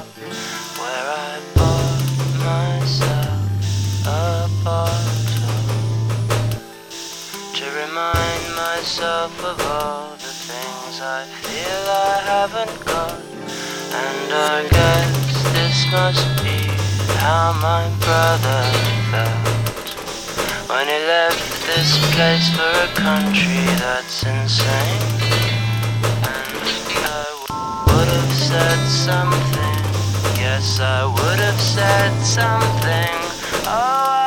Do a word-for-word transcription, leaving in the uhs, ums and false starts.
shop where I bought myself a bottle to remind myself of all the things I feel I haven't got. And I guess this must be how my brother felt when he left this place for a country that's insane. And I would have said something, yes I would have said something. Oh,